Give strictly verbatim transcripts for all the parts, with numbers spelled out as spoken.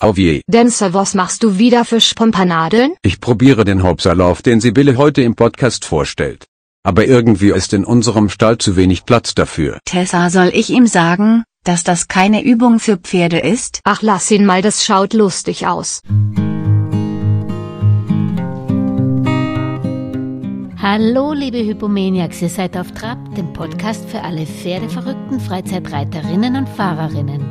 Auf je. Denzer, was machst du wieder für Spompanadeln? Ich probiere den Hauptsaalauf, den Sibylle heute im Podcast vorstellt. Aber irgendwie ist in unserem Stall zu wenig Platz dafür. Tessa, soll ich ihm sagen, dass das keine Übung für Pferde ist? Ach, lass ihn mal, das schaut lustig aus. Hallo liebe Hypomaniacs, ihr seid auf Trab, dem Podcast für alle pferdeverrückten Freizeitreiterinnen und Fahrerinnen.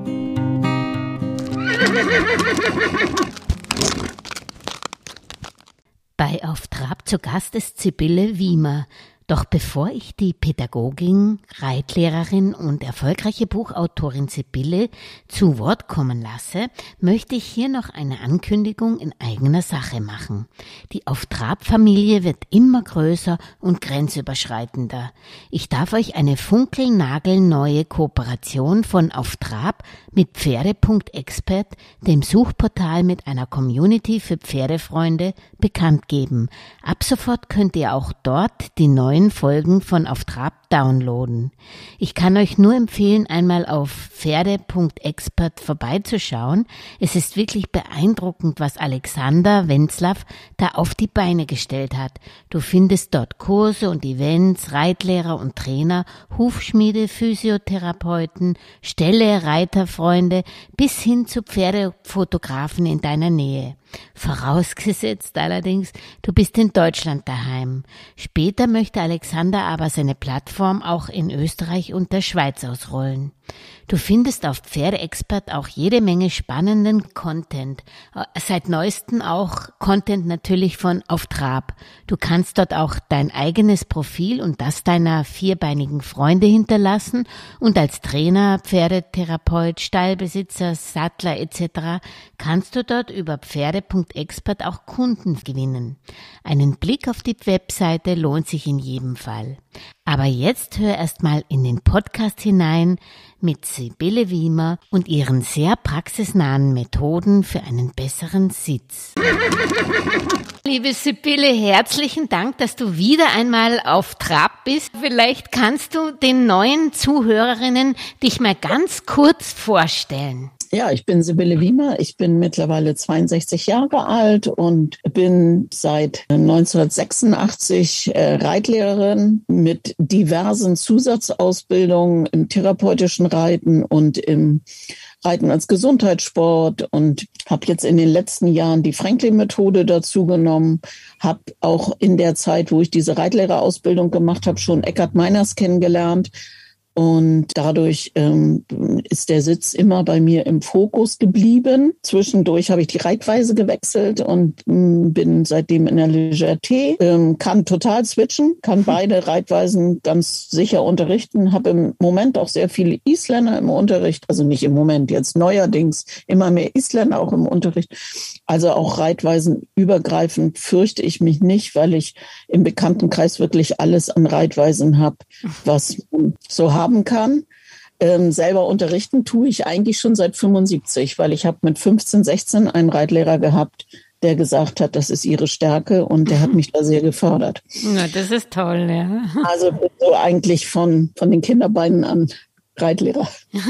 Bei Auf Trab zu Gast ist Sibylle Wiemer. Doch bevor ich die Pädagogin, Reitlehrerin und erfolgreiche Buchautorin Sibylle zu Wort kommen lasse, möchte ich hier noch eine Ankündigung in eigener Sache machen. Die Auf-Trab-Familie wird immer größer und grenzüberschreitender. Ich darf euch eine funkelnagelneue Kooperation von Auf Trab mit Pferde Punkt expert, dem Suchportal mit einer Community für Pferdefreunde, bekannt geben. Ab sofort könnt ihr auch dort die neuen Folgen von Auf Trab downloaden. Ich kann euch nur empfehlen, einmal auf Pferde Punkt expert vorbeizuschauen. Es ist wirklich beeindruckend, was Alexander Wenzlaff da auf die Beine gestellt hat. Du findest dort Kurse und Events, Reitlehrer und Trainer, Hufschmiede, Physiotherapeuten, Ställe, Reiterfreunde bis hin zu Pferdefotografen in deiner Nähe. Vorausgesetzt allerdings, du bist in Deutschland daheim. Später möchte Alexander aber seine Plattform auch in Österreich und der Schweiz ausrollen. Du findest auf Pferdeexpert auch jede Menge spannenden Content. Seit neuestem auch Content natürlich von Auf Trab. Du kannst dort auch dein eigenes Profil und das deiner vierbeinigen Freunde hinterlassen und als Trainer, Pferdetherapeut, Stallbesitzer, Sattler et cetera kannst du dort über Pferde Punkt expert auch Kunden gewinnen. Einen Blick auf die Webseite lohnt sich in jedem Fall. Aber jetzt hör erst mal in den Podcast hinein mit Sibylle Wiemer und ihren sehr praxisnahen Methoden für einen besseren Sitz. Liebe Sibylle, herzlichen Dank, dass du wieder einmal auf Trab bist. Vielleicht kannst du den neuen Zuhörerinnen dich mal ganz kurz vorstellen. Ja, ich bin Sibylle Wiemer. Ich bin mittlerweile zweiundsechzig Jahre alt und bin seit neunzehnhundertsechsundachtzig äh, Reitlehrerin mit diversen Zusatzausbildungen im therapeutischen Reiten und im Reiten als Gesundheitssport und habe jetzt in den letzten Jahren die Franklin-Methode dazu genommen, habe auch in der Zeit, wo ich diese Reitlehrerausbildung gemacht habe, schon Eckhard Meiners kennengelernt. Und dadurch ähm, ist der Sitz immer bei mir im Fokus geblieben. Zwischendurch habe ich die Reitweise gewechselt und ähm, bin seitdem in der Legerté. Ähm, kann total switchen, kann beide Reitweisen ganz sicher unterrichten. Habe im Moment auch sehr viele Isländer im Unterricht. Also nicht im Moment, jetzt neuerdings immer mehr Isländer auch im Unterricht. Also auch Reitweisen übergreifend fürchte ich mich nicht, weil ich im Bekanntenkreis wirklich alles an Reitweisen habe, was man so haben kann. Ähm, selber unterrichten tue ich eigentlich schon seit fünfundsiebzig, weil ich habe mit fünfzehn, sechzehn einen Reitlehrer gehabt, der gesagt hat, das ist ihre Stärke und der hat mich da sehr gefördert. Na, das ist toll, ja. Also bin so eigentlich von, von den Kinderbeinen an Reitlehrer.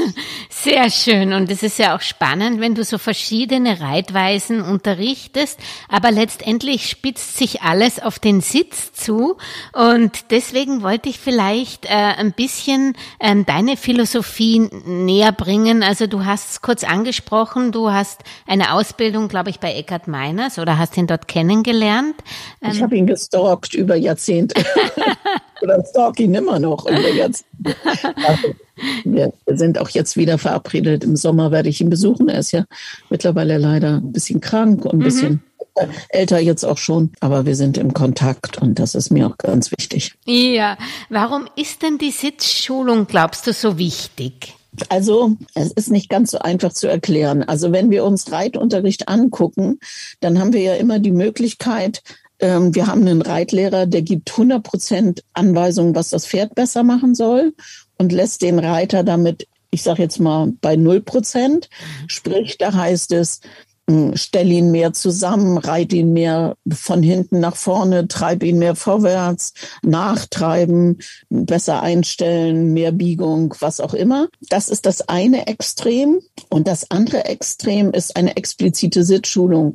Sehr schön, und es ist ja auch spannend, wenn du so verschiedene Reitweisen unterrichtest, aber letztendlich spitzt sich alles auf den Sitz zu, und deswegen wollte ich vielleicht äh, ein bisschen ähm, deine Philosophie näher bringen. Also du hast es kurz angesprochen, du hast eine Ausbildung, glaube ich, bei Eckhard Meiners oder hast ihn dort kennengelernt. Ähm, ich habe ihn gestalkt über Jahrzehnte. Oder stalk ihn immer noch über Jahrzehnte. Also, wir sind auch jetzt wieder verabredet. Im Sommer werde ich ihn besuchen. Er ist ja mittlerweile leider ein bisschen krank und ein bisschen mhm. älter jetzt auch schon. Aber wir sind im Kontakt und das ist mir auch ganz wichtig. Ja, warum ist denn die Sitzschulung, glaubst du, so wichtig? Also es ist nicht ganz so einfach zu erklären. Also wenn wir uns Reitunterricht angucken, dann haben wir ja immer die Möglichkeit, ähm, wir haben einen Reitlehrer, der gibt hundert Prozent Anweisungen, was das Pferd besser machen soll, und lässt den Reiter damit, ich sage jetzt mal, bei null Prozent. Sprich, da heißt es, Stell ihn mehr zusammen, reit ihn mehr von hinten nach vorne, treib ihn mehr vorwärts, nachtreiben, besser einstellen, mehr Biegung, was auch immer. Das ist das eine Extrem. Und das andere Extrem ist eine explizite Sitzschulung,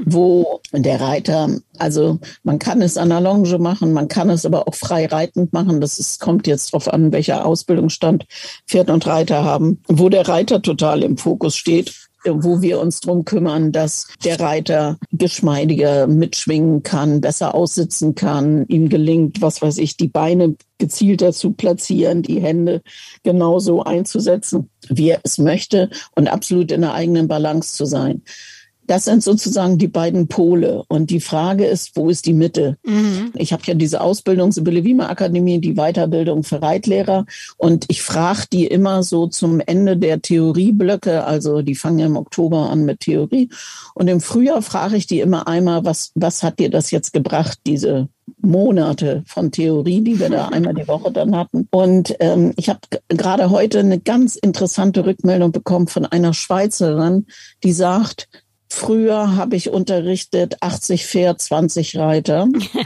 wo der Reiter, also man kann es an der Longe machen, man kann es aber auch frei reitend machen. Das ist, kommt jetzt drauf an, welcher Ausbildungsstand Pferd und Reiter haben, wo der Reiter total im Fokus steht, wo wir uns drum kümmern, dass der Reiter geschmeidiger mitschwingen kann, besser aussitzen kann, ihm gelingt, was weiß ich, die Beine gezielter zu platzieren, die Hände genauso einzusetzen, wie er es möchte und absolut in der eigenen Balance zu sein. Das sind sozusagen die beiden Pole. Und die Frage ist, wo ist die Mitte? Mhm. Ich habe ja diese Ausbildung, Sibylle Wiemer Akademie, die Weiterbildung für Reitlehrer. Und ich frage die immer so zum Ende der Theorieblöcke. Also die fangen ja im Oktober an mit Theorie. Und im Frühjahr frage ich die immer einmal, was, was hat dir das jetzt gebracht, diese Monate von Theorie, die wir da einmal die Woche dann hatten. Und ähm, ich habe g- gerade heute eine ganz interessante Rückmeldung bekommen von einer Schweizerin, die sagt, früher habe ich unterrichtet achtzig Pferd, zwanzig Reiter.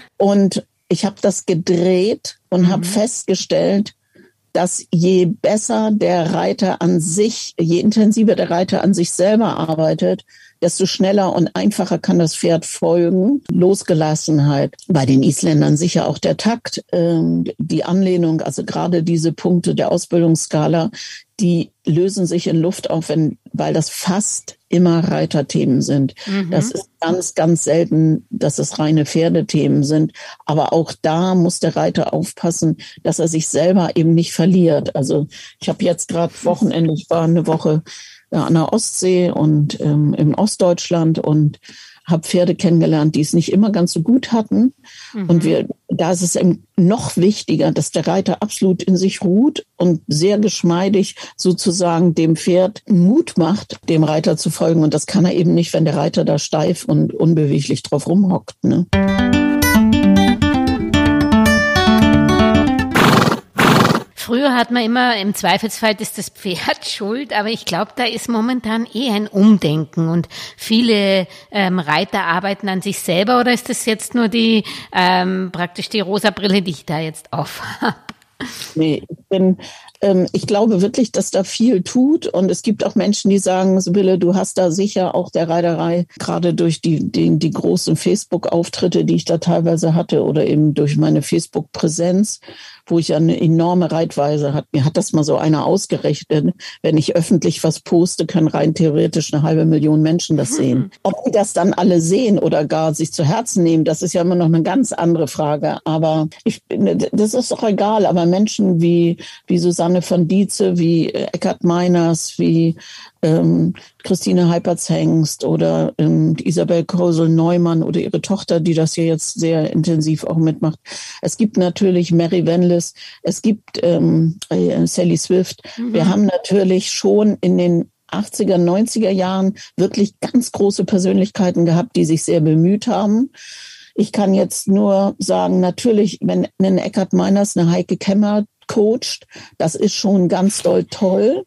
Und ich habe das gedreht und mhm. habe festgestellt, dass je besser der Reiter an sich, je intensiver der Reiter an sich selber arbeitet, desto schneller und einfacher kann das Pferd folgen. Losgelassenheit. Bei den Isländern sicher auch der Takt, ähm, die Anlehnung, also gerade diese Punkte der Ausbildungsskala, die lösen sich in Luft auf, wenn, weil das fast immer Reiterthemen sind. Mhm. Das ist ganz, ganz selten, dass es reine Pferdethemen sind. Aber auch da muss der Reiter aufpassen, dass er sich selber eben nicht verliert. Also ich habe jetzt gerade Wochenende, ich war eine Woche ja, an der Ostsee und ähm, im Ostdeutschland und habe Pferde kennengelernt, die es nicht immer ganz so gut hatten. Mhm. Und wir, da ist es eben noch wichtiger, dass der Reiter absolut in sich ruht und sehr geschmeidig sozusagen dem Pferd Mut macht, dem Reiter zu folgen. Und das kann er eben nicht, wenn der Reiter da steif und unbeweglich drauf rumhockt, ne? Früher hat man immer, im Zweifelsfall ist das Pferd schuld, aber ich glaube, da ist momentan eh ein Umdenken und viele ähm, Reiter arbeiten an sich selber, oder ist das jetzt nur die, ähm, praktisch die rosa Brille, die ich da jetzt auf habe? Nee, ich bin, ähm, ich glaube wirklich, dass da viel tut und es gibt auch Menschen, die sagen, Sibylle, du hast da sicher auch der Reiterei, gerade durch die, die, die großen Facebook-Auftritte, die ich da teilweise hatte oder eben durch meine Facebook-Präsenz, wo ich eine enorme Reitweise hatte. Mir hat das mal so einer ausgerechnet. Wenn ich öffentlich was poste, können rein theoretisch eine halbe Million Menschen das sehen. Ob die das dann alle sehen oder gar sich zu Herzen nehmen, das ist ja immer noch eine ganz andere Frage. Aber ich, das ist doch egal. Aber Menschen wie, wie Susanne von Dietze, wie Eckhard Meiners, wie ähm, Christine Heipertz-Hengst oder ähm, Isabel Krösel-Neumann oder ihre Tochter, die das hier jetzt sehr intensiv auch mitmacht. Es gibt natürlich Mary Wenlis, es gibt ähm, äh, Sally Swift. Mhm. Wir haben natürlich schon in den achtziger, neunziger Jahren wirklich ganz große Persönlichkeiten gehabt, die sich sehr bemüht haben. Ich kann jetzt nur sagen, natürlich, wenn ein Eckhard Meiners, eine Heike Kemmer coacht, das ist schon ganz doll toll.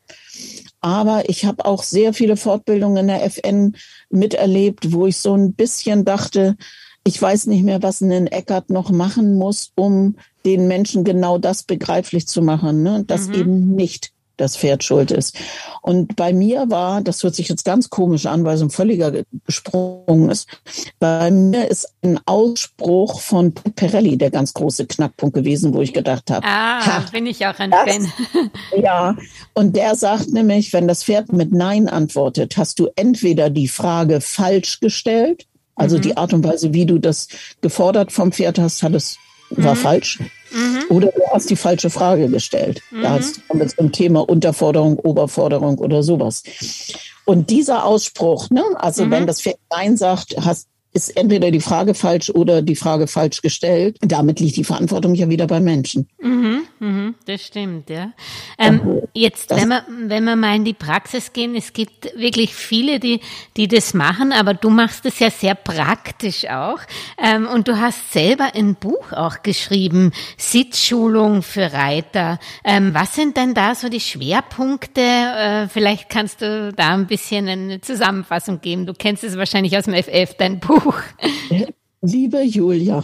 Aber ich habe auch sehr viele Fortbildungen in der F N miterlebt, wo ich so ein bisschen dachte, ich weiß nicht mehr, was ein Eckhard noch machen muss, um den Menschen genau das begreiflich zu machen, ne? Dass mhm. eben nicht das Pferd schuld ist. Und bei mir war, das hört sich jetzt ganz komisch an, weil es ein völliger Sprung ist, bei mir ist ein Ausspruch von Perelli der ganz große Knackpunkt gewesen, wo ich gedacht habe, ah, ha, bin ich auch ein das, Fan. Ja, und der sagt nämlich, wenn das Pferd mit Nein antwortet, hast du entweder die Frage falsch gestellt, also mhm. die Art und Weise, wie du das gefordert vom Pferd hast, hat es, war mhm. falsch. Mhm. Oder du hast die falsche Frage gestellt. Mhm. Da hast du mit dem Thema Unterforderung, Oberforderung oder sowas. Und dieser Ausspruch, ne, also mhm. wenn das Pferd Nein sagt, hast, ist entweder die Frage falsch oder die Frage falsch gestellt. Damit liegt die Verantwortung ja wieder beim Menschen. Mhm. mhm, das stimmt, ja. Ähm, jetzt, wenn wir, wenn wir mal in die Praxis gehen, es gibt wirklich viele, die, die das machen, aber du machst es ja sehr praktisch auch. Ähm, und du hast selber ein Buch auch geschrieben, Sitzschulung für Reiter. Ähm, was sind denn da so die Schwerpunkte? Äh, vielleicht kannst du da ein bisschen eine Zusammenfassung geben. Du kennst es wahrscheinlich aus dem F F, dein Buch. Liebe Julia,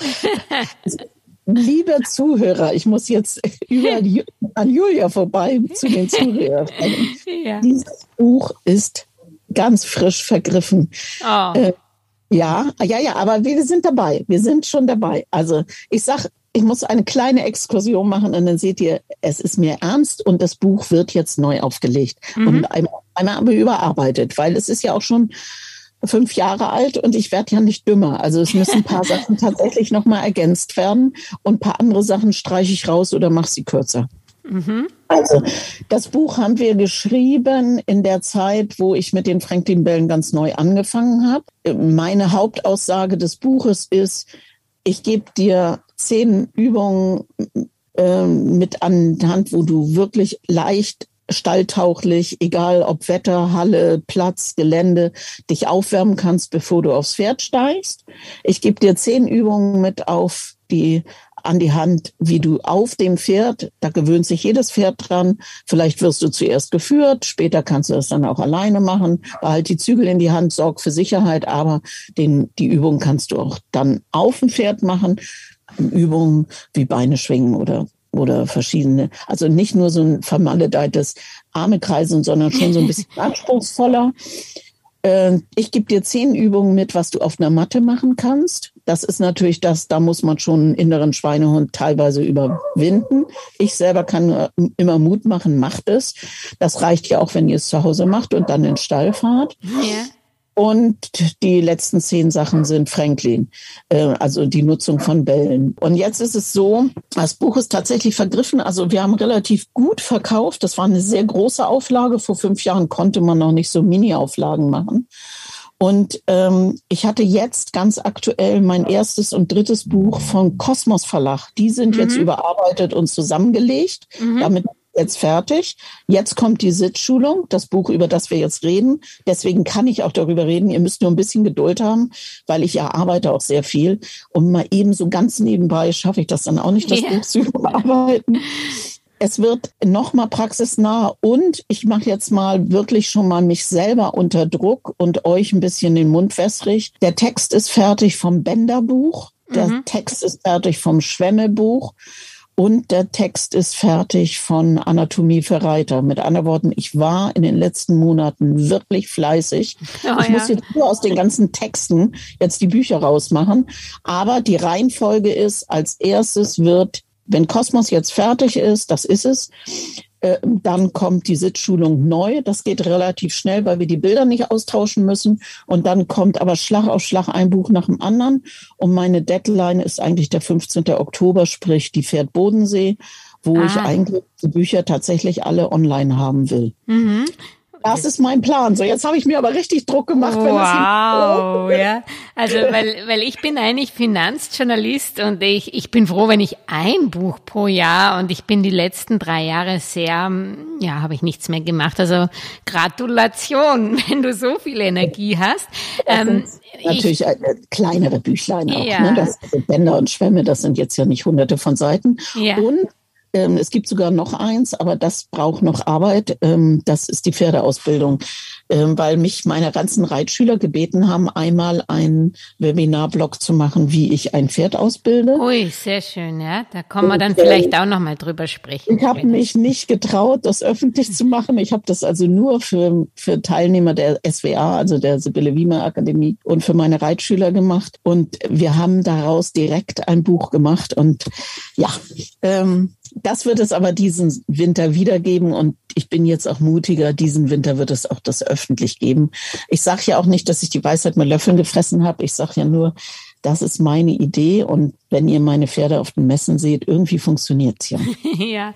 liebe Zuhörer, ich muss jetzt über die, an Julia vorbei zu den Zuhörern. Ja. Dieses Buch ist ganz frisch vergriffen. Oh. Äh, ja, ja, ja, aber wir sind dabei. Wir sind schon dabei. Also ich sag, ich muss eine kleine Exkursion machen und dann seht ihr, es ist mir ernst und das Buch wird jetzt neu aufgelegt mhm. und einmal, einmal aber überarbeitet, weil es ist ja auch schon fünf Jahre alt und ich werde ja nicht dümmer. Also es müssen ein paar Sachen tatsächlich nochmal ergänzt werden und ein paar andere Sachen streiche ich raus oder mache sie kürzer. Mhm. Also das Buch haben wir geschrieben in der Zeit, wo ich mit den Franklin-Bällen ganz neu angefangen habe. Meine Hauptaussage des Buches ist, ich gebe dir zehn Übungen äh, mit an die Hand, wo du wirklich leicht stalltauglich, egal ob Wetter, Halle, Platz, Gelände, dich aufwärmen kannst, bevor du aufs Pferd steigst. Ich gebe dir zehn Übungen mit auf die an die Hand, wie du auf dem Pferd, da gewöhnt sich jedes Pferd dran, vielleicht wirst du zuerst geführt, später kannst du das dann auch alleine machen, behalt die Zügel in die Hand, sorg für Sicherheit, aber den, die Übung kannst du auch dann auf dem Pferd machen, Übungen wie Beine schwingen oder oder verschiedene, also nicht nur so ein vermaledeites Arme kreisen, sondern schon so ein bisschen anspruchsvoller. Äh, ich gebe dir zehn Übungen mit, was du auf einer Matte machen kannst. Das ist natürlich das, da muss man schon einen inneren Schweinehund teilweise überwinden. Ich selber kann immer Mut machen, macht es. Das reicht ja auch, wenn ihr es zu Hause macht und dann in den Stall fahrt. Ja. Und die letzten zehn Sachen sind Franklin, äh, also die Nutzung von Bällen. Und jetzt ist es so, das Buch ist tatsächlich vergriffen. Also wir haben relativ gut verkauft. Das war eine sehr große Auflage. Vor fünf Jahren konnte man noch nicht so Mini-Auflagen machen. Und ähm, ich hatte jetzt ganz aktuell mein erstes und drittes Buch vom Kosmos Verlag. Die sind mhm. jetzt überarbeitet und zusammengelegt. Mhm. Damit jetzt fertig. Jetzt kommt die Sitzschulung, das Buch, über das wir jetzt reden. Deswegen kann ich auch darüber reden. Ihr müsst nur ein bisschen Geduld haben, weil ich ja arbeite auch sehr viel. Und mal eben so ganz nebenbei schaffe ich das dann auch nicht, das yeah. Buch zu überarbeiten. Es wird noch mal praxisnah und ich mache jetzt mal wirklich schon mal mich selber unter Druck und euch ein bisschen den Mund wässrig. Der Text ist fertig vom Bänderbuch. Der mhm. Text ist fertig vom Schwemmebuch. Und der Text ist fertig von Anatomie für Reiter. Mit anderen Worten, ich war in den letzten Monaten wirklich fleißig. Oh, ich ja. muss jetzt nur aus den ganzen Texten jetzt die Bücher rausmachen. Aber die Reihenfolge ist, als erstes wird, wenn Kosmos jetzt fertig ist, das ist es, äh, dann kommt die Sitzschulung neu. Das geht relativ schnell, weil wir die Bilder nicht austauschen müssen. Und dann kommt aber Schlag auf Schlag ein Buch nach dem anderen. Und meine Deadline ist eigentlich der fünfzehnten Oktober, sprich die Pferd Bodensee, wo ah. ich eigentlich die Bücher tatsächlich alle online haben will. Mhm. Das ist mein Plan. So, jetzt habe ich mir aber richtig Druck gemacht. Wow, wenn das ja. Also, weil, weil ich bin eigentlich Finanzjournalist und ich, ich bin froh, wenn ich ein Buch pro Jahr und ich bin die letzten drei Jahre sehr, ja, habe ich nichts mehr gemacht. Also, Gratulation, wenn du so viel Energie hast. Ähm, natürlich ich, kleinere Büchlein auch, ja. ne? Das sind Bänder und Schwämme, das sind jetzt ja nicht hunderte von Seiten. Ja. Und Ähm, es gibt sogar noch eins, aber das braucht noch Arbeit. Ähm, das ist die Pferdeausbildung, ähm, weil mich meine ganzen Reitschüler gebeten haben, einmal einen Webinarblog zu machen, wie ich ein Pferd ausbilde. Ui, sehr schön, ja. Da können wir dann Und, vielleicht auch noch mal drüber sprechen. Ich habe mich nicht getraut, das öffentlich zu machen. Ich habe das also nur für, für Teilnehmer der S W A, also der Sibylle Wiemer Akademie, und für meine Reitschüler gemacht. Und wir haben daraus direkt ein Buch gemacht. Und ja, ähm, das wird es aber diesen Winter wieder geben und ich bin jetzt auch mutiger. Diesen Winter wird es auch das öffentlich geben. Ich sage ja auch nicht, dass ich die Weisheit mit Löffeln gefressen habe. Ich sage ja nur, das ist meine Idee und wenn ihr meine Pferde auf den Messen seht, irgendwie funktioniert's ja. Ja.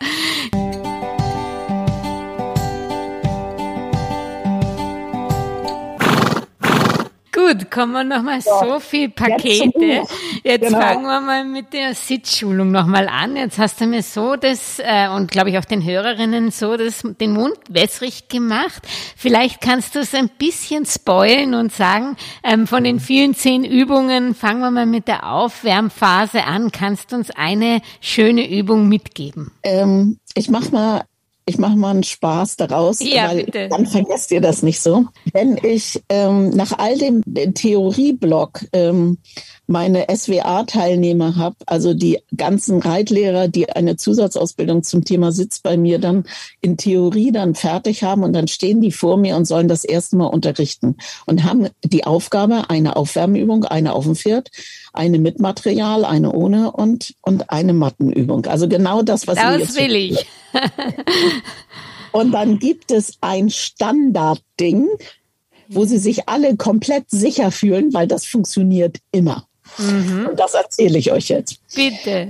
gut, kommen wir nochmal So, so viel jetzt Pakete. zum Buch. Jetzt Genau. fangen wir mal mit der Sitzschulung nochmal an. Jetzt hast du mir so das, äh, und glaube ich auch den Hörerinnen so das, den Mund wässrig gemacht. Vielleicht kannst du es ein bisschen spoilen und sagen, ähm, von den vielen zehn Übungen fangen wir mal mit der Aufwärmphase an. Kannst du uns eine schöne Übung mitgeben? Ähm, ich mach mal, ich mach mal einen Spaß daraus, Ja, weil bitte. dann vergesst ihr das nicht so. Wenn ich ähm, nach all dem Theorieblock ähm, meine S W A-Teilnehmer habe, also die ganzen Reitlehrer, die eine Zusatzausbildung zum Thema Sitz bei mir dann in Theorie dann fertig haben und dann stehen die vor mir und sollen das erste Mal unterrichten und haben die Aufgabe, eine Aufwärmübung, eine auf dem Pferd, eine mit Material, eine ohne und, und eine Mattenübung. Also genau das, was ihr Das jetzt will ich. Und dann gibt es ein Standardding, wo sie sich alle komplett sicher fühlen, weil das funktioniert immer. Mhm. Und das erzähle ich euch jetzt. Bitte.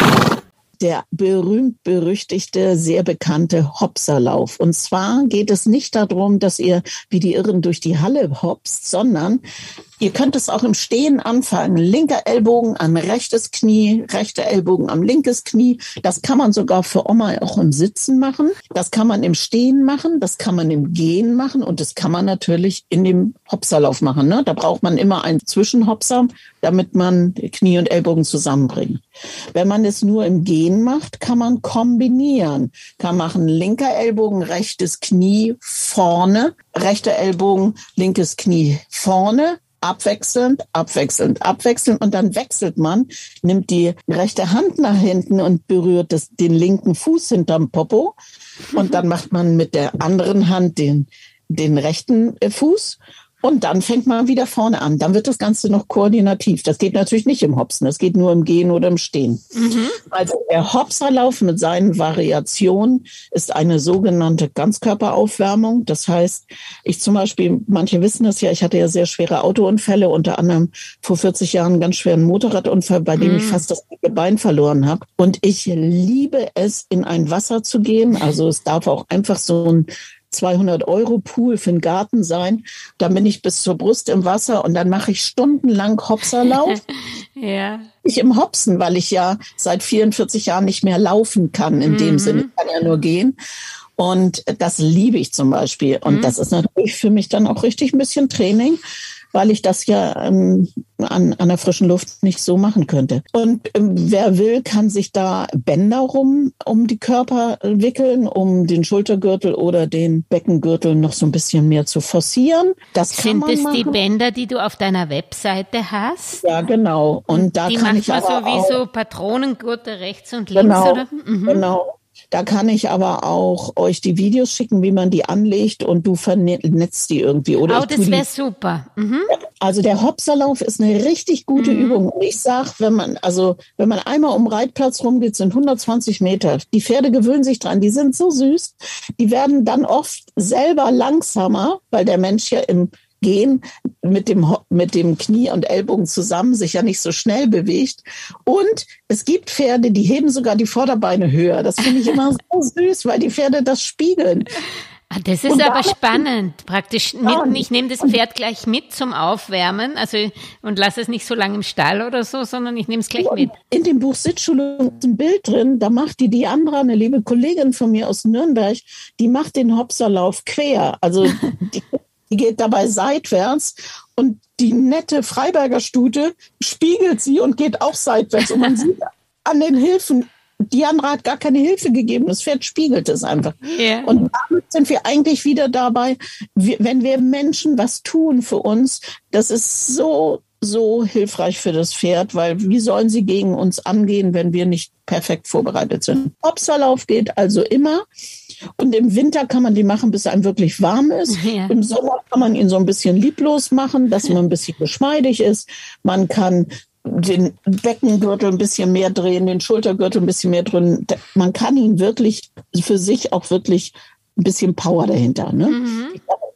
Der berühmt-berüchtigte, sehr bekannte Hopserlauf. Und zwar geht es nicht darum, dass ihr wie die Irren durch die Halle hopst, sondern ihr könnt es auch im Stehen anfangen. Linker Ellbogen an rechtes Knie, rechter Ellbogen am linkes Knie. Das kann man sogar für Oma auch im Sitzen machen. Das kann man im Stehen machen, das kann man im Gehen machen und das kann man natürlich in dem Hopserlauf machen. Ne? Da braucht man immer einen Zwischenhopser, damit man Knie und Ellbogen zusammenbringt. Wenn man es nur im Gehen macht, kann man kombinieren. Kann machen linker Ellbogen, rechtes Knie vorne, rechter Ellbogen, linkes Knie vorne, abwechselnd, abwechselnd, abwechselnd und dann wechselt man, nimmt die rechte Hand nach hinten und berührt das, den linken Fuß hinterm Popo und dann macht man mit der anderen Hand den, den rechten Fuß. Und dann fängt man wieder vorne an. Dann wird das Ganze noch koordinativ. Das geht natürlich nicht im Hopsen. Das geht nur im Gehen oder im Stehen. Mhm. Also der Hopserlauf mit seinen Variationen ist eine sogenannte Ganzkörperaufwärmung. Das heißt, ich zum Beispiel, manche wissen das ja, ich hatte ja sehr schwere Autounfälle, unter anderem vor vierzig Jahren einen ganz schweren Motorradunfall, bei dem mhm. ich fast das linke Bein verloren habe. Und ich liebe es, in ein Wasser zu gehen. Also es darf auch einfach so ein zweihundert Euro Pool für den Garten sein. Dann bin ich bis zur Brust im Wasser und dann mache ich stundenlang Hopserlauf. Ja. Ich im Hopsen, weil ich ja seit vierundvierzig Jahren nicht mehr laufen kann in mhm. dem Sinne. Ich kann ja nur gehen. Und das liebe ich zum Beispiel. Und mhm. das ist natürlich für mich dann auch richtig ein bisschen Training, weil ich das ja ähm, an, an der frischen Luft nicht so machen könnte. Und ähm, wer will, kann sich da Bänder rum um die Körper wickeln, um den Schultergürtel oder den Beckengürtel noch so ein bisschen mehr zu forcieren. Das kann Sind man es machen. die Bänder, die du auf deiner Webseite hast? Ja, genau. Und, und da die kann macht ich man aber so wie auch, so Patronengurte rechts und links, genau, oder? Mhm. Genau. Da kann ich aber auch euch die Videos schicken, wie man die anlegt und du vernetzt die irgendwie. Oder Oh, ich tu das die- wäre super. Mhm. Also der Hopserlauf ist eine richtig gute Mhm. Übung. Und ich sag, wenn man, also wenn man einmal um den Reitplatz rumgeht, sind hundertzwanzig Meter. Die Pferde gewöhnen sich dran. Die sind so süß. Die werden dann oft selber langsamer, weil der Mensch ja im Gehen mit dem, Ho- mit dem Knie und Ellbogen zusammen sich ja nicht so schnell bewegt. Und es gibt Pferde, die heben sogar die Vorderbeine höher. Das finde ich immer so süß, weil die Pferde das spiegeln. Ah, das ist Und aber damit- spannend. Praktisch, Ja, mit, ich nehme das Pferd gleich mit zum Aufwärmen, also und lasse es nicht so lange im Stall oder so, sondern ich nehme es gleich mit. In dem Buch Sitzschulung ist ein Bild drin, da macht die Diandra, eine liebe Kollegin von mir aus Nürnberg, die macht den Hopserlauf quer. Also die, die geht dabei seitwärts und die nette Freiberger Stute spiegelt sie und geht auch seitwärts. Und man sieht an den Hilfen, Diandra hat gar keine Hilfe gegeben, das Pferd spiegelt es einfach. Ja. Und damit sind wir eigentlich wieder dabei, wir, wenn wir Menschen was tun für uns, das ist so, so hilfreich für das Pferd, weil wie sollen sie gegen uns angehen, wenn wir nicht perfekt vorbereitet sind? Hopserlauf geht also immer. Und im Winter kann man die machen, bis einem wirklich warm ist. Ja. Im Sommer kann man ihn so ein bisschen lieblos machen, dass man ein bisschen geschmeidig ist. Man kann den Beckengürtel ein bisschen mehr drehen, den Schultergürtel ein bisschen mehr drehen. Man kann ihn wirklich für sich auch wirklich ein bisschen Power dahinter. Ne? Mhm.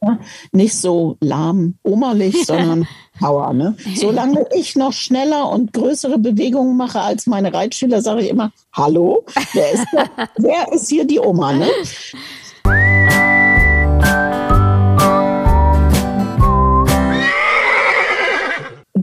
Nicht so lahm, omerlich, sondern Power. Ne? Solange ich noch schneller und größere Bewegungen mache als meine Reitschüler, sage ich immer, hallo, wer ist, der, wer ist hier die Oma? Ne?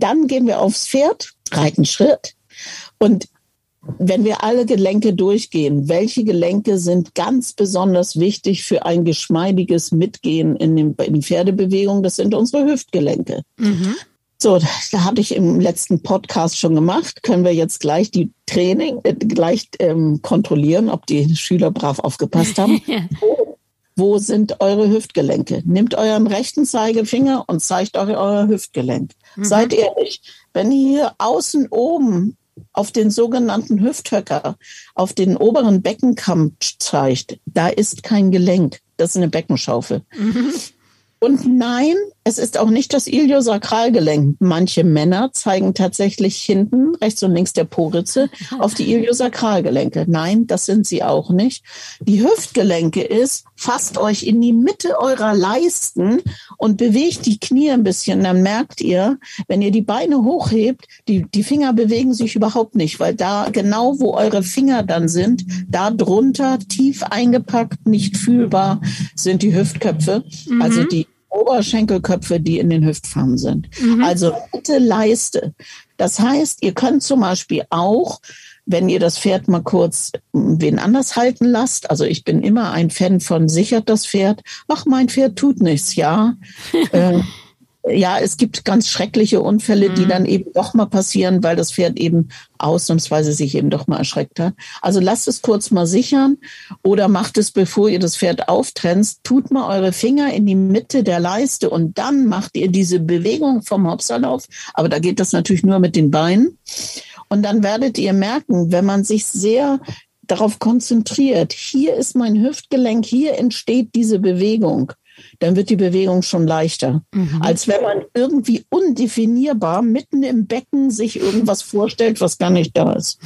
dann gehen wir aufs Pferd, reiten Schritt und wenn wir alle Gelenke durchgehen, welche Gelenke sind ganz besonders wichtig für ein geschmeidiges Mitgehen in den, in den Pferdebewegungen? Das sind unsere Hüftgelenke. Mhm. So, da hatte ich im letzten Podcast schon gemacht. Können wir jetzt gleich die Training, äh, gleich ähm, kontrollieren, ob die Schüler brav aufgepasst haben. wo, wo sind eure Hüftgelenke? Nehmt euren rechten Zeigefinger und zeigt euch euer Hüftgelenk. Mhm. Seid ehrlich, wenn ihr hier außen oben auf den sogenannten Hüfthöcker, auf den oberen Beckenkamm zeigt, da ist kein Gelenk. Das ist eine Beckenschaufel. Mhm. Und nein, es ist auch nicht das Iliosakralgelenk. Manche Männer zeigen tatsächlich hinten, rechts und links der Po-Ritze, auf die Iliosakralgelenke. Nein, das sind sie auch nicht. Die Hüftgelenke ist, fasst euch in die Mitte eurer Leisten und bewegt die Knie ein bisschen. Dann merkt ihr, wenn ihr die Beine hochhebt, die, die Finger bewegen sich überhaupt nicht, weil da genau, wo eure Finger dann sind, da drunter, tief eingepackt, nicht fühlbar, sind die Hüftköpfe, mhm. also die Oberschenkelköpfe, die in den Hüftfarmen sind. Mhm. Also Mitte Leiste. Das heißt, ihr könnt zum Beispiel auch, wenn ihr das Pferd mal kurz wen anders halten lasst, also ich bin immer ein Fan von sichert das Pferd, ach, mein Pferd tut nichts, ja. äh, ja, es gibt ganz schreckliche Unfälle, die dann eben doch mal passieren, weil das Pferd eben ausnahmsweise sich eben doch mal erschreckt hat. Also lasst es kurz mal sichern oder macht es, bevor ihr das Pferd auftrennt, tut mal eure Finger in die Mitte der Leiste und dann macht ihr diese Bewegung vom Hopserlauf. Aber da geht das natürlich nur mit den Beinen. Und dann werdet ihr merken, wenn man sich sehr darauf konzentriert, hier ist mein Hüftgelenk, hier entsteht diese Bewegung, dann wird die Bewegung schon leichter. Mhm. Als wenn man irgendwie undefinierbar mitten im Becken sich irgendwas vorstellt, was gar nicht da ist.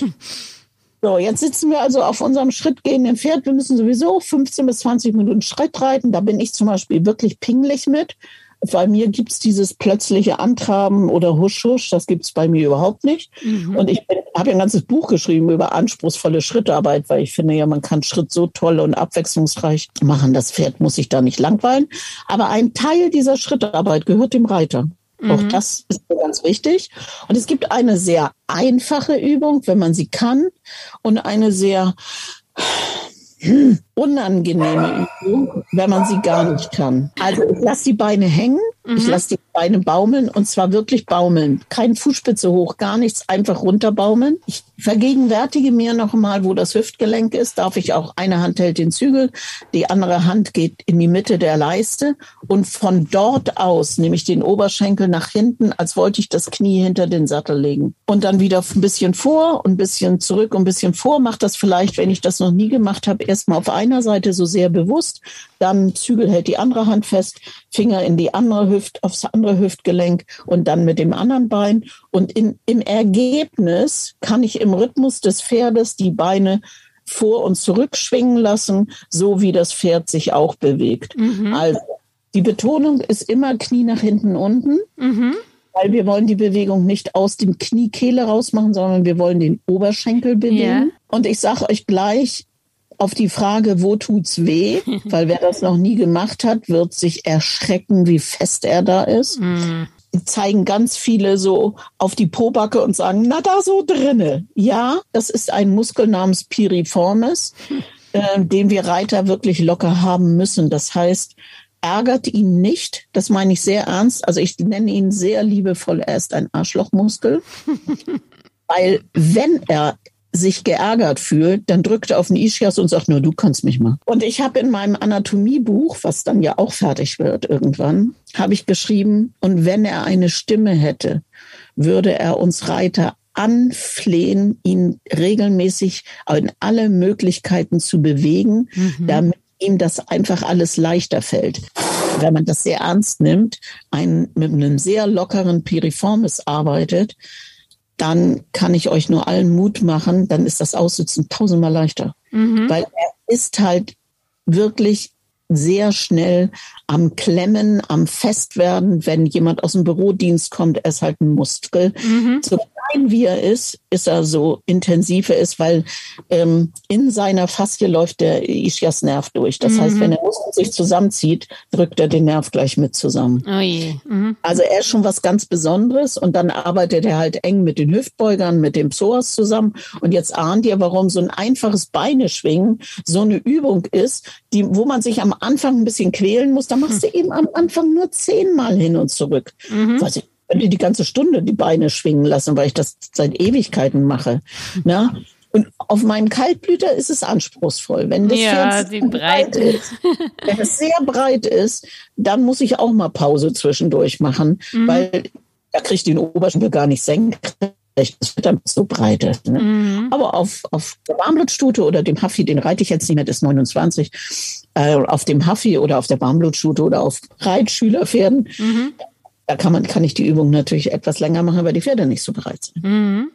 So, jetzt sitzen wir also auf unserem schrittgehenden Pferd. Wir müssen sowieso fünfzehn bis zwanzig Minuten Schritt reiten. Da bin ich zum Beispiel wirklich pingelig mit. Bei mir gibt es dieses plötzliche Antraben oder Husch-Husch, das gibt es bei mir überhaupt nicht. Mhm. Und ich habe ja ein ganzes Buch geschrieben über anspruchsvolle Schrittarbeit, weil ich finde ja, man kann Schritt so toll und abwechslungsreich machen. Das Pferd muss sich da nicht langweilen. Aber ein Teil dieser Schrittarbeit gehört dem Reiter. Mhm. Auch das ist ganz wichtig. Und es gibt eine sehr einfache Übung, wenn man sie kann, und eine sehr unangenehme Übung, wenn man sie gar nicht kann. Also ich lasse die Beine hängen, mhm. ich lasse die Beine baumeln und zwar wirklich baumeln. Kein Fußspitze hoch, gar nichts, einfach runterbaumeln. Ich vergegenwärtige mir noch mal, wo das Hüftgelenk ist. Darf ich auch, eine Hand hält den Zügel, die andere Hand geht in die Mitte der Leiste und von dort aus nehme ich den Oberschenkel nach hinten, als wollte ich das Knie hinter den Sattel legen. Und dann wieder ein bisschen vor und ein bisschen zurück und ein bisschen vor. Mach das vielleicht, wenn ich das noch nie gemacht habe, erstmal auf einer Seite so sehr bewusst. Dann Zügel hält die andere Hand fest, Finger in die andere Hüft, aufs andere Hüftgelenk und dann mit dem anderen Bein. Und in, im Ergebnis kann ich im Rhythmus des Pferdes die Beine vor und zurück schwingen lassen, so wie das Pferd sich auch bewegt. Mhm. Also die Betonung ist immer Knie nach hinten unten, mhm. weil wir wollen die Bewegung nicht aus dem Kniekehle rausmachen, sondern wir wollen den Oberschenkel bewegen. Yeah. Und ich sage euch gleich, auf die Frage, wo tut's weh? Weil wer das noch nie gemacht hat, wird sich erschrecken, wie fest er da ist. Mm. Zeigen ganz viele so auf die Pobacke und sagen, na da so drinne. Ja, das ist ein Muskel namens Piriformis, äh, den wir Reiter wirklich locker haben müssen. Das heißt, ärgert ihn nicht. Das meine ich sehr ernst. Also ich nenne ihn sehr liebevoll, er ist ein Arschlochmuskel. Weil wenn er sich geärgert fühlt, dann drückt er auf den Ischias und sagt, nur du kannst mich mal. Und ich habe in meinem Anatomiebuch, was dann ja auch fertig wird irgendwann, habe ich geschrieben, und wenn er eine Stimme hätte, würde er uns Reiter anflehen, ihn regelmäßig in alle Möglichkeiten zu bewegen, mhm. damit ihm das einfach alles leichter fällt. Wenn man das sehr ernst nimmt, ein, mit einem sehr lockeren Piriformis arbeitet, dann kann ich euch nur allen Mut machen, dann ist das Aussitzen tausendmal leichter. Mhm. Weil er ist halt wirklich sehr schnell am Klemmen, am Festwerden. Wenn jemand aus dem Bürodienst kommt, er ist halt ein Muskel. Mhm. Sobald klein wie er ist, ist er so intensiv er ist, weil ähm, in seiner Faszie läuft der Ischiasnerv durch. Das mhm. heißt, wenn der Muskel sich zusammenzieht, drückt er den Nerv gleich mit zusammen. Oh je. Mhm. Also er ist schon was ganz Besonderes und dann arbeitet er halt eng mit den Hüftbeugern, mit dem Psoas zusammen. Und jetzt ahnt ihr, warum so ein einfaches Beineschwingen so eine Übung ist, die, wo man sich am Anfang ein bisschen quälen muss. Da machst du eben am Anfang nur zehnmal hin und zurück. Mhm. Was ich könnte die ganze Stunde die Beine schwingen lassen, weil ich das seit Ewigkeiten mache. Na? Und auf meinen Kaltblüter ist es anspruchsvoll. Wenn das ja, Pferd die breit Breite. ist, wenn es sehr breit ist, dann muss ich auch mal Pause zwischendurch machen, mhm. weil da kriege ich den Oberschenkel gar nicht senkrecht. Das wird dann so breit. Ne? Mhm. Aber auf, auf der Warmblutstute oder dem Haffi, den reite ich jetzt nicht mehr, das ist neunundzwanzig, äh, auf dem Haffi oder auf der Warmblutstute oder auf Reitschülerpferden, mhm. da kann man, kann ich die Übung natürlich etwas länger machen, weil die Pferde nicht so bereit sind. Mhm.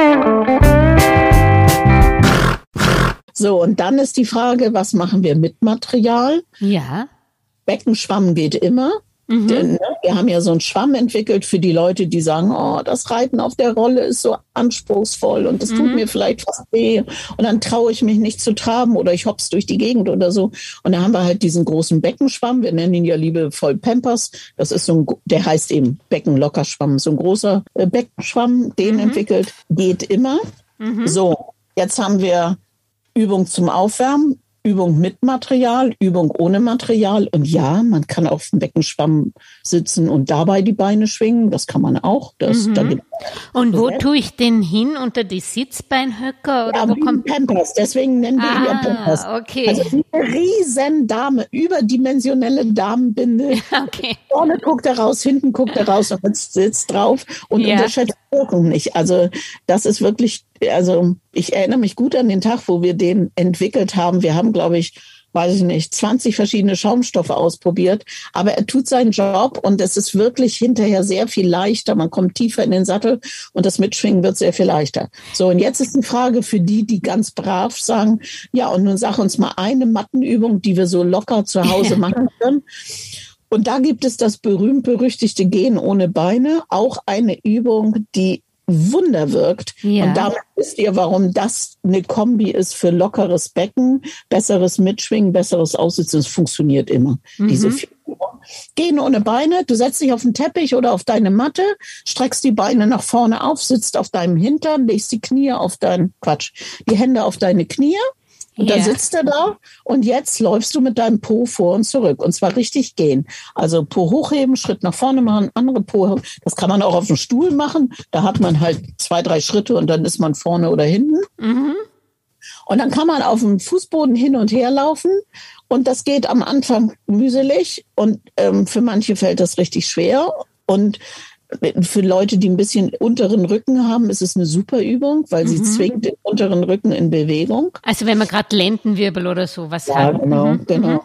So, und dann ist die Frage, was machen wir mit Material? Ja. Beckenschwamm geht immer. Mhm. Denn, ne, wir haben ja so einen Schwamm entwickelt für die Leute, die sagen, oh, das Reiten auf der Rolle ist so anspruchsvoll und das mhm. tut mir vielleicht fast weh und dann traue ich mich nicht zu traben oder ich hops durch die Gegend oder so. Und da haben wir halt diesen großen Beckenschwamm, wir nennen ihn ja liebevoll Pampers. Das ist so ein, der heißt eben Beckenlockerschwamm, so ein großer äh, Beckenschwamm, den mhm. entwickelt, geht immer. Mhm. So, jetzt haben wir Übung zum Aufwärmen, Übung mit Material, Übung ohne Material. Und ja, man kann auf dem Beckenschwamm sitzen und dabei die Beine schwingen. Das kann man auch. Das, mhm. da gibt und wo tue ich den hin? Unter die Sitzbeinhöcker? Oder ja, wo wie kommt Pampers. Deswegen nennen wir ihn ja Pampers. Okay. Also eine riesen Dame, überdimensionelle Damenbinde. Okay. Vorne guckt er raus, hinten guckt er raus und sitzt, sitzt drauf und ja. unterschätzt die Wirkung nicht. Also das ist wirklich, also ich erinnere mich gut an den Tag, wo wir den entwickelt haben. Wir haben, glaube ich, weiß ich nicht, zwanzig verschiedene Schaumstoffe ausprobiert. Aber er tut seinen Job und es ist wirklich hinterher sehr viel leichter. Man kommt tiefer in den Sattel und das Mitschwingen wird sehr viel leichter. So, und jetzt ist die Frage für die, die ganz brav sagen, ja, und nun sag uns mal eine Mattenübung, die wir so locker zu Hause machen können. Und da gibt es das berühmt-berüchtigte Gehen ohne Beine, auch eine Übung, die Wunder wirkt. Ja. Und damit wisst ihr, warum das eine Kombi ist für lockeres Becken, besseres Mitschwingen, besseres Aussitzen. Es funktioniert immer, mhm. diese vier Übungen. Gehen ohne Beine, du setzt dich auf den Teppich oder auf deine Matte, streckst die Beine nach vorne auf, sitzt auf deinem Hintern, legst die Knie auf dein, Quatsch, die Hände auf deine Knie. Und yeah. da sitzt er da und jetzt läufst du mit deinem Po vor und zurück. Und zwar richtig gehen. Also Po hochheben, Schritt nach vorne machen, andere Po. Das kann man auch auf dem Stuhl machen. Da hat man halt zwei, drei Schritte und dann ist man vorne oder hinten. Mhm. Und dann kann man auf dem Fußboden hin und her laufen. Und das geht am Anfang mühselig. Und ähm, für manche fällt das richtig schwer. Und für Leute, die ein bisschen unteren Rücken haben, ist es eine super Übung, weil mhm. sie zwingt den unteren Rücken in Bewegung. Also wenn man gerade Lendenwirbel oder sowas ja, hat. Ja, genau, mhm. genau.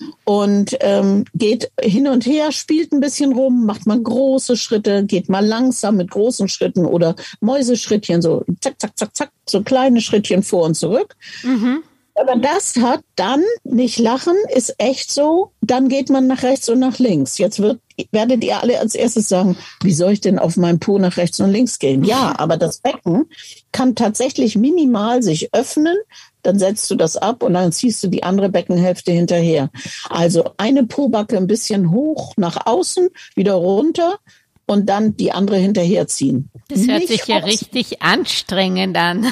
Und ähm, geht hin und her, spielt ein bisschen rum, macht mal große Schritte, geht mal langsam mit großen Schritten oder Mäuseschrittchen, so zack, zack, zack, zack, so kleine Schrittchen vor und zurück. Mhm. Wenn man das hat, dann nicht lachen, ist echt so, dann geht man nach rechts und nach links. Jetzt wird, werdet ihr alle als erstes sagen, wie soll ich denn auf meinem Po nach rechts und links gehen? Ja, aber das Becken kann tatsächlich minimal sich öffnen, dann setzt du das ab und dann ziehst du die andere Beckenhälfte hinterher. Also eine Pobacke ein bisschen hoch nach außen, wieder runter und dann die andere hinterherziehen. Das hört Nicht sich ja richtig anstrengend an.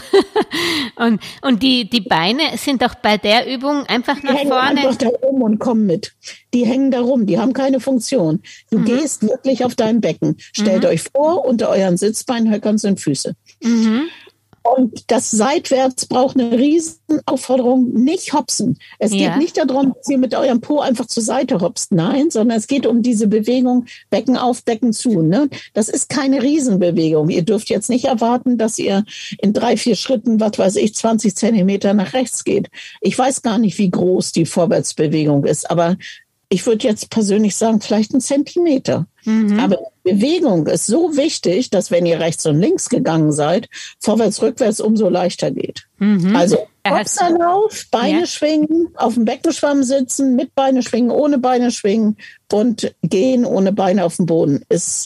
und und die, die Beine sind doch bei der Übung einfach die nach hängen vorne. Einfach da rum und kommen mit. Die hängen da rum, die haben keine Funktion. Du mhm. gehst wirklich auf dein Becken. Stellt mhm. euch vor, unter euren Sitzbeinhöckern sind Füße. Mhm. Und das Seitwärts braucht eine riesen Aufforderung, nicht hopsen. Es ja. geht nicht darum, dass ihr mit eurem Po einfach zur Seite hopst. Nein, sondern es geht um diese Bewegung Becken auf, Becken zu. Ne? Das ist keine Riesenbewegung. Ihr dürft jetzt nicht erwarten, dass ihr in drei, vier Schritten, was weiß ich, zwanzig Zentimeter nach rechts geht. Ich weiß gar nicht, wie groß die Vorwärtsbewegung ist, aber ich würde jetzt persönlich sagen, vielleicht ein Zentimeter. Mhm. Aber Bewegung ist so wichtig, dass wenn ihr rechts und links gegangen seid, vorwärts, rückwärts umso leichter geht. Mhm. Also Kopfsallauf, Beine ja. schwingen, auf dem Beckenschwamm sitzen, mit Beine schwingen, ohne Beine schwingen und gehen ohne Beine auf dem Boden. Ist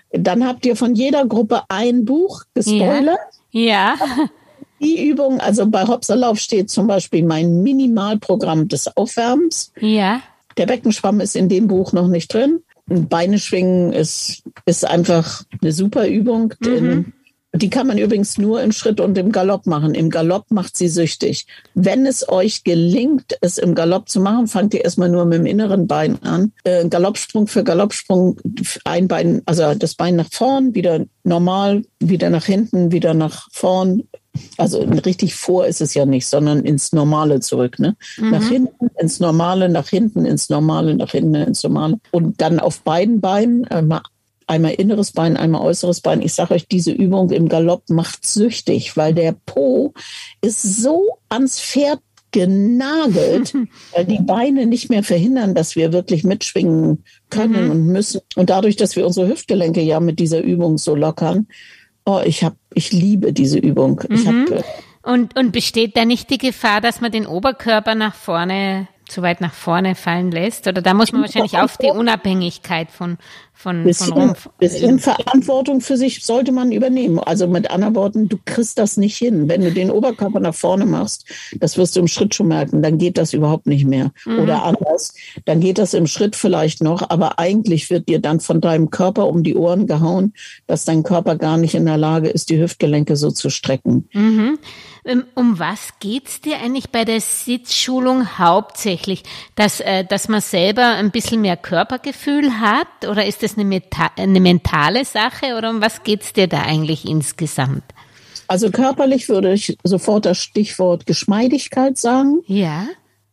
Dann habt ihr von jeder Gruppe ein Buch gespoilert. Ja. Die Übung, also bei Hopserlauf steht zum Beispiel mein Minimalprogramm des Aufwärmens. Ja. Der Beckenschwamm ist in dem Buch noch nicht drin. Beine schwingen ist, ist einfach eine super Übung. Mhm. Die kann man übrigens nur im Schritt und im Galopp machen. Im Galopp macht sie süchtig. Wenn es euch gelingt, es im Galopp zu machen, fangt ihr erstmal nur mit dem inneren Bein an. Äh, Galoppsprung für Galoppsprung, ein Bein, also das Bein nach vorn, wieder normal, wieder nach hinten, wieder nach vorn. Also richtig vor ist es ja nicht, sondern ins Normale zurück. Ne? Mhm. Nach hinten, ins Normale, nach hinten, ins Normale, nach hinten, ins Normale. Und dann auf beiden Beinen, einmal, einmal inneres Bein, einmal äußeres Bein. Ich sage euch, diese Übung im Galopp macht süchtig, weil der Po ist so ans Pferd genagelt, weil die Beine nicht mehr verhindern, dass wir wirklich mitschwingen können mhm. und müssen. Und dadurch, dass wir unsere Hüftgelenke ja mit dieser Übung so lockern, oh, ich habe, ich liebe diese Übung. Ich mhm. hab, und, und besteht da nicht die Gefahr, dass man den Oberkörper nach vorne, zu weit nach vorne fallen lässt? Oder da muss man wahrscheinlich auf die Unabhängigkeit von, von, bisschen, von Rumpf. Bisschen Verantwortung für sich sollte man übernehmen. Also mit anderen Worten, du kriegst das nicht hin. Wenn du den Oberkörper nach vorne machst, das wirst du im Schritt schon merken, dann geht das überhaupt nicht mehr. Mhm. Oder anders, dann geht das im Schritt vielleicht noch, aber eigentlich wird dir dann von deinem Körper um die Ohren gehauen, dass dein Körper gar nicht in der Lage ist, die Hüftgelenke so zu strecken. Mhm. Um was geht's dir eigentlich bei der Sitzschulung hauptsächlich? Dass, äh, dass man selber ein bisschen mehr Körpergefühl hat? Oder ist das eine, Meta- eine mentale Sache? Oder um was geht's dir da eigentlich insgesamt? Also körperlich würde ich sofort das Stichwort Geschmeidigkeit sagen. Ja.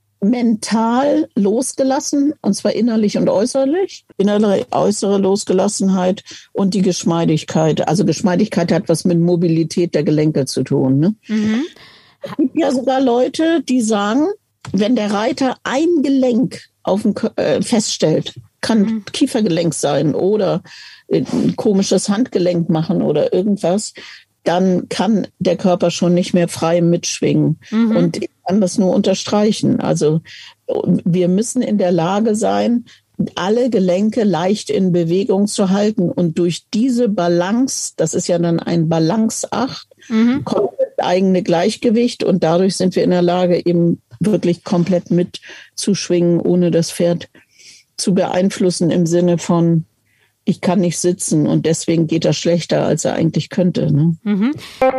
Mental losgelassen, und zwar innerlich und äußerlich. Innere, äußere Losgelassenheit und die Geschmeidigkeit. Also Geschmeidigkeit hat was mit Mobilität der Gelenke zu tun. Ne? Mhm. Es gibt ja sogar Leute, die sagen, wenn der Reiter ein Gelenk auf dem, äh, feststellt, kann mhm. Kiefergelenk sein oder ein komisches Handgelenk machen oder irgendwas, dann kann der Körper schon nicht mehr frei mitschwingen. Mhm. Und ich kann das nur unterstreichen. Also wir müssen in der Lage sein, alle Gelenke leicht in Bewegung zu halten. Und durch diese Balance, das ist ja dann ein Balanceakt, mhm. kommt das eigene Gleichgewicht. Und dadurch sind wir in der Lage, eben wirklich komplett mitzuschwingen, ohne das Pferd zu beeinflussen im Sinne von, ich kann nicht sitzen und deswegen geht er schlechter, als er eigentlich könnte. Ne? Mhm.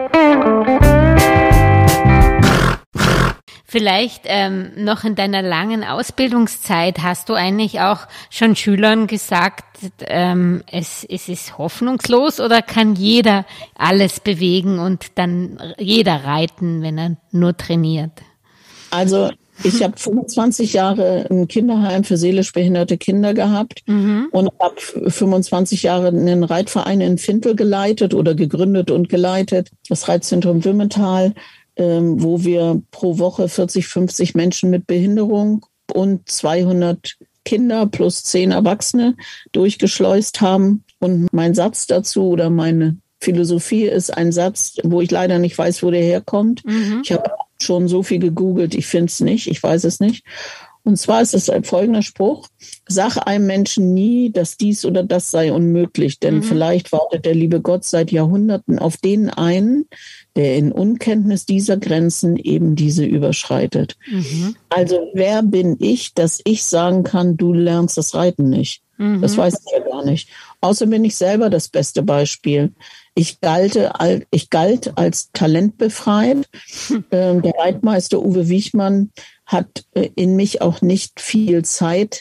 Vielleicht ähm, noch in deiner langen Ausbildungszeit hast du eigentlich auch schon Schülern gesagt, ähm, es, es ist hoffnungslos, oder kann jeder alles bewegen und dann jeder reiten, wenn er nur trainiert? Also ich habe fünfundzwanzig Jahre ein Kinderheim für seelisch behinderte Kinder gehabt mhm. und habe fünfundzwanzig Jahre einen Reitverein in Fintel geleitet oder gegründet und geleitet, das Reitzentrum Wimmental, ähm, wo wir pro Woche vierzig, fünfzig Menschen mit Behinderung und zweihundert Kinder plus zehn Erwachsene durchgeschleust haben. Und mein Satz dazu oder meine Philosophie ist ein Satz, wo ich leider nicht weiß, wo der herkommt. Mhm. Ich habe schon so viel gegoogelt, ich finde es nicht, ich weiß es nicht. Und zwar ist es ein folgender Spruch: Sag einem Menschen nie, dass dies oder das sei unmöglich, denn mhm. vielleicht wartet der liebe Gott seit Jahrhunderten auf den einen, der in Unkenntnis dieser Grenzen eben diese überschreitet. Mhm. Also wer bin ich, dass ich sagen kann, du lernst das Reiten nicht? Mhm. Das weiß ich ja gar nicht. Außerdem bin ich selber das beste Beispiel. Ich galte, ich galt als talentbefreit. Der Reitmeister Uwe Wiechmann hat in mich auch nicht viel Zeit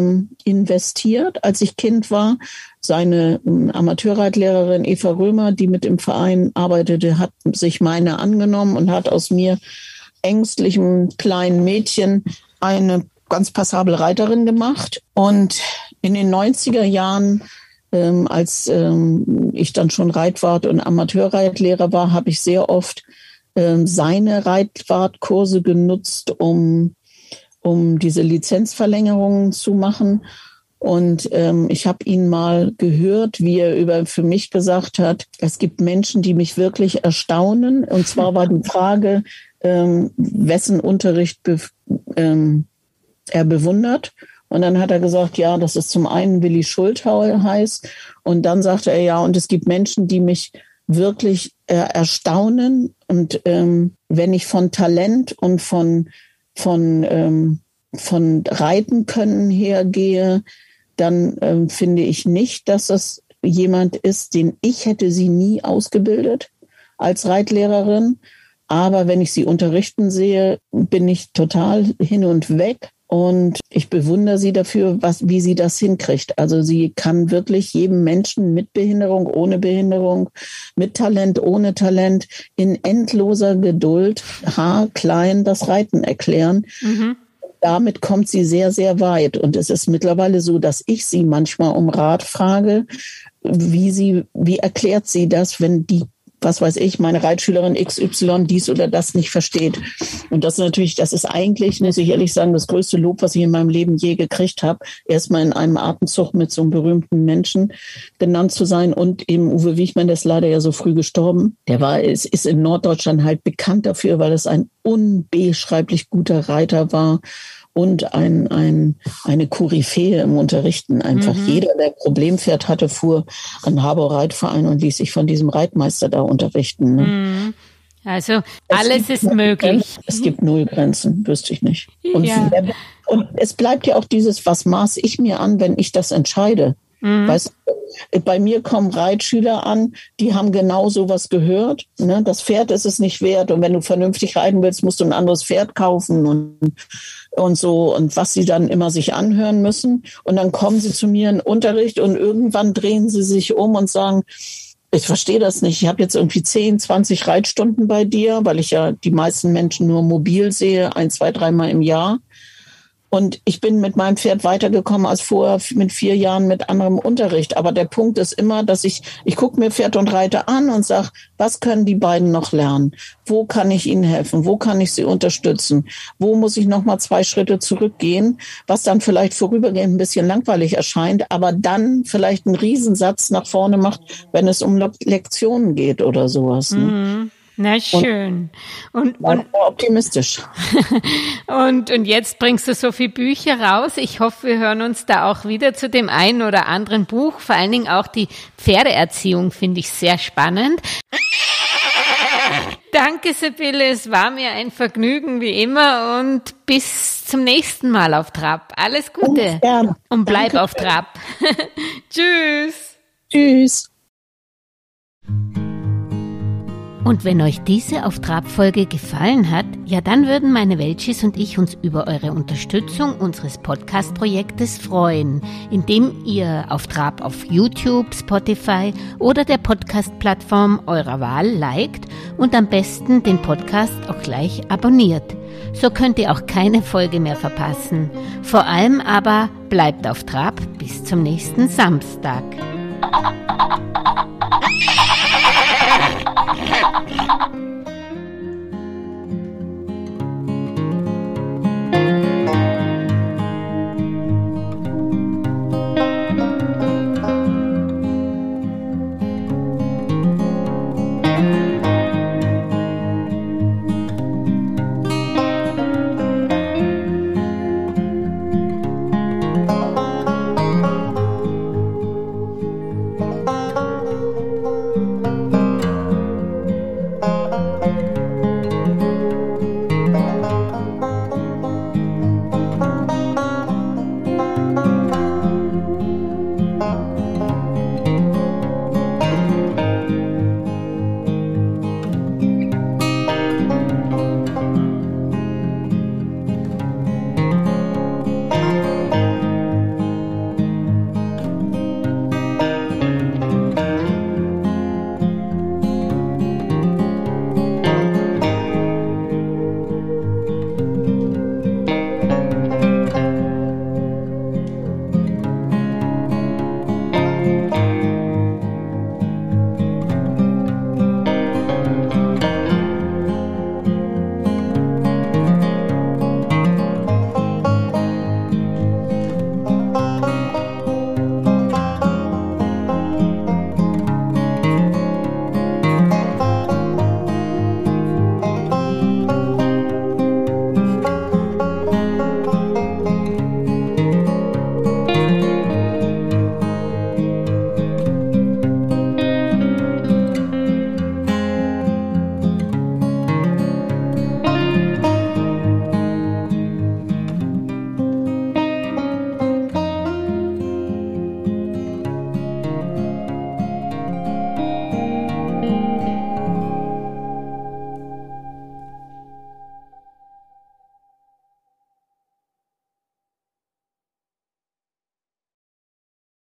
investiert, als ich Kind war. Seine Amateurreitlehrerin Eva Römer, die mit im Verein arbeitete, hat sich meine angenommen und hat aus mir ängstlichem kleinen Mädchen eine ganz passable Reiterin gemacht. Und in den neunziger Jahren, Ähm, als ähm, ich dann schon Reitwart und Amateurreitlehrer war, habe ich sehr oft ähm, seine Reitwartkurse genutzt, um, um diese Lizenzverlängerungen zu machen. Und ähm, ich habe ihn mal gehört, wie er über für mich gesagt hat, es gibt Menschen, die mich wirklich erstaunen. Und zwar war die Frage, ähm, wessen Unterricht be- ähm, er bewundert. Und dann hat er gesagt, ja, das ist zum einen Willi Schultheiß. Und dann sagte er, ja, und es gibt Menschen, die mich wirklich äh, erstaunen. Und ähm, wenn ich von Talent und von, von, ähm, von Reiten können hergehe, dann ähm, finde ich nicht, dass das jemand ist, den ich hätte sie nie ausgebildet als Reitlehrerin. Aber wenn ich sie unterrichten sehe, bin ich total hin und weg. Und ich bewundere sie dafür, was, wie sie das hinkriegt. Also sie kann wirklich jedem Menschen mit Behinderung, ohne Behinderung, mit Talent, ohne Talent, in endloser Geduld, haarklein das Reiten erklären. Mhm. Damit kommt sie sehr, sehr weit. Und es ist mittlerweile so, dass ich sie manchmal um Rat frage, wie sie, wie erklärt sie das, wenn die, was weiß ich, meine Reitschülerin X Y dies oder das nicht versteht. Und das ist natürlich, das ist eigentlich, muss ich ehrlich sagen, das größte Lob, was ich in meinem Leben je gekriegt habe. Erstmal in einem Atemzug mit so einem berühmten Menschen genannt zu sein. Und eben Uwe Wichmann, der ist leider ja so früh gestorben. Der war, ist, ist in Norddeutschland halt bekannt dafür, weil es ein unbeschreiblich guter Reiter war. Und ein, ein, eine Koryphäe im Unterrichten. Einfach mhm. jeder, der Problempferd hatte, fuhr an den Harburg Reitverein und ließ sich von diesem Reitmeister da unterrichten. Ne? Mhm. Also alles ist möglich. Es gibt null Grenzen, wüsste ich nicht. Und, ja. und es bleibt ja auch dieses, was maß ich mir an, wenn ich das entscheide? Mhm. Weißt du, bei mir kommen Reitschüler an, die haben genau sowas gehört. Ne? Das Pferd ist es nicht wert. Und wenn du vernünftig reiten willst, musst du ein anderes Pferd kaufen und und so, und was sie dann immer sich anhören müssen. Und dann kommen sie zu mir in Unterricht und irgendwann drehen sie sich um und sagen, ich verstehe das nicht. Ich habe jetzt irgendwie zehn, zwanzig Reitstunden bei dir, weil ich ja die meisten Menschen nur mobil sehe, ein, zwei, dreimal im Jahr. Und ich bin mit meinem Pferd weitergekommen als vorher mit vier Jahren mit anderem Unterricht. Aber der Punkt ist immer, dass ich, ich gucke mir Pferd und Reiter an und sage, was können die beiden noch lernen? Wo kann ich ihnen helfen? Wo kann ich sie unterstützen? Wo muss ich noch mal zwei Schritte zurückgehen? Was dann vielleicht vorübergehend ein bisschen langweilig erscheint, aber dann vielleicht einen Riesensatz nach vorne macht, wenn es um Lektionen geht oder sowas. Ne? Mhm. Na schön. Und, und, und optimistisch. und, und jetzt bringst du so viele Bücher raus. Ich hoffe, wir hören uns da auch wieder zu dem einen oder anderen Buch. Vor allen Dingen auch die Pferdeerziehung finde ich sehr spannend. Danke, Sibylle. Es war mir ein Vergnügen wie immer und bis zum nächsten Mal auf Trab. Alles Gute. Und, und bleib Danke. auf Trab. Tschüss. Tschüss. Und wenn euch diese Auf Trab-Folge gefallen hat, ja, dann würden meine Welchis und ich uns über eure Unterstützung unseres Podcast-Projektes freuen, indem ihr Auf Trab auf YouTube, Spotify oder der Podcast-Plattform eurer Wahl liked und am besten den Podcast auch gleich abonniert. So könnt ihr auch keine Folge mehr verpassen. Vor allem aber bleibt auf Trab bis zum nächsten Samstag.